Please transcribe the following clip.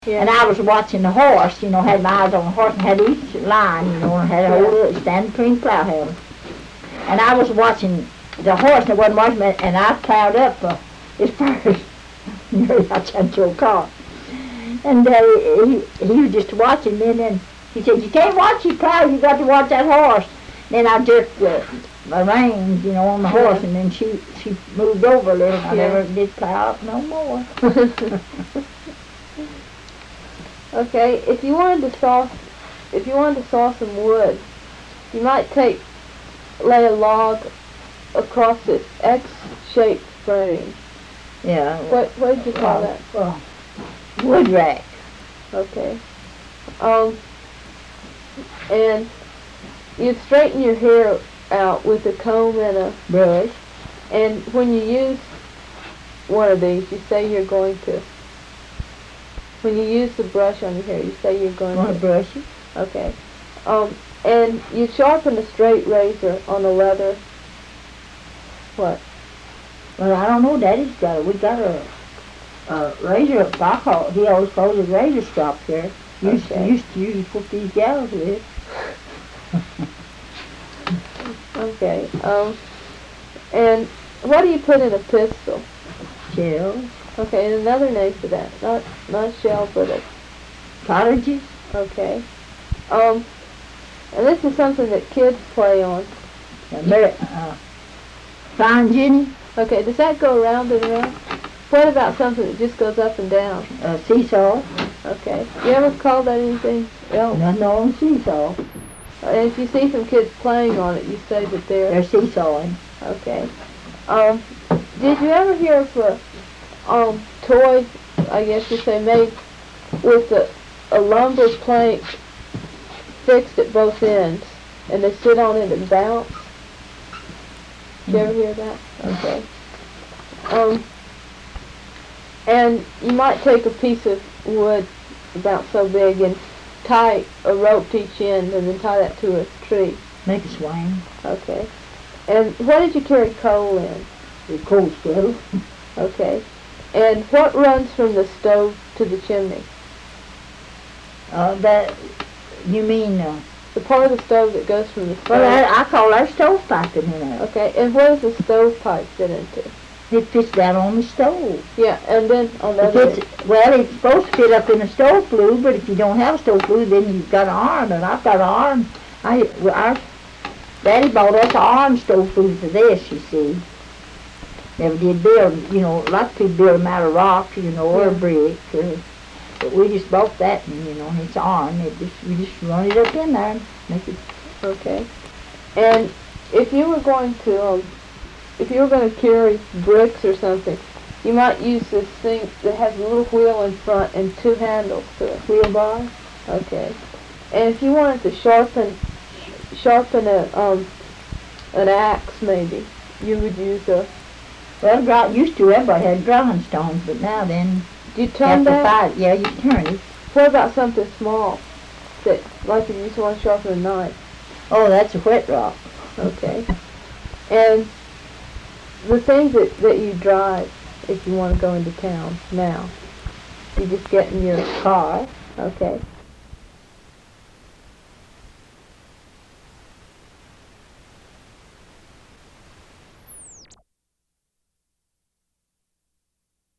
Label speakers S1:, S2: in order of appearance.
S1: Yeah.
S2: And I was watching the horse, had my eyes on the horse and had each line, and had a whole little stand between plow handles. And I was watching the horse, and it wasn't watching me, and I plowed up his first, nearly outside your car. And he was just watching me, and then he said, "You can't watch you plow, you got to watch that horse." Then I jerked my reins, on the horse, and then she moved over a little, and I never did plow up no more.
S1: Okay, if you wanted to saw some wood, you might lay a log across this X-shaped frame.
S2: Yeah.
S1: What did you call that?
S2: Wood rack.
S1: Okay. And you'd straighten your hair out with a comb and a
S2: brush.
S1: And when you use one of these, you say you're going to. When you use the brush on your hair, you say you're going to
S2: brush it.
S1: Okay. And you sharpen a straight razor on a leather. What?
S2: Well, I don't know. We got a razor. He always calls it razor strop here. Used to usually put these gals with.
S1: Okay. And what do you put in a pistol?
S2: Shell.
S1: Okay, and another name for that. Not shell, but a...
S2: Cartridges.
S1: Okay. And this is something that kids play on.
S2: Fine Jenny.
S1: Okay, does that go around and around? What about something that just goes up and down?
S2: Seesaw.
S1: Okay. You ever call that anything else?
S2: No, seesaw.
S1: And if you see some kids playing on it, you say that
S2: they're seesawing.
S1: Okay. Did you ever hear of a toy, I guess you say, made with a lumber plank fixed at both ends, and they sit on it and bounce? Did you ever hear that? Okay. And you might take a piece of wood about so big and tie a rope to each end and then tie that to a tree.
S2: Make a swing.
S1: Okay. And what did you carry coal in?
S2: The coal stove.
S1: Okay. And what runs from the stove to the chimney?
S2: You mean...
S1: the part of the stove that goes from the stove.
S2: Well, I call our stovepipe in there.
S1: Okay, and where does the stovepipe fit into?
S2: It fits down on the stove.
S1: Yeah, and then on the other end.
S2: Well, it's supposed to fit up in a stove flue, but if you don't have a stove flue, then you've got an arm, and I've got an arm. Our Daddy bought us an arm stove flue for this, you see. Never did build, lots of people build them out of rock, or brick, but we just bought that, and it's arm. We just run it up in there and make it.
S1: Okay. And if you were going to carry bricks or something, you might use this thing that has a little wheel in front and two handles to it.
S2: Wheel bar?
S1: Okay. And if you wanted to sharpen an axe, maybe, you would use a...
S2: Well, used to everybody had grindstones, but now then...
S1: Do you turn that?
S2: Yeah, you turn it.
S1: What about something small? Like if you just want to sharpen a knife?
S2: Oh, that's a whet rock.
S1: Okay. And the things that you drive if you want to go into town now, you just get in your
S2: car.
S1: Okay.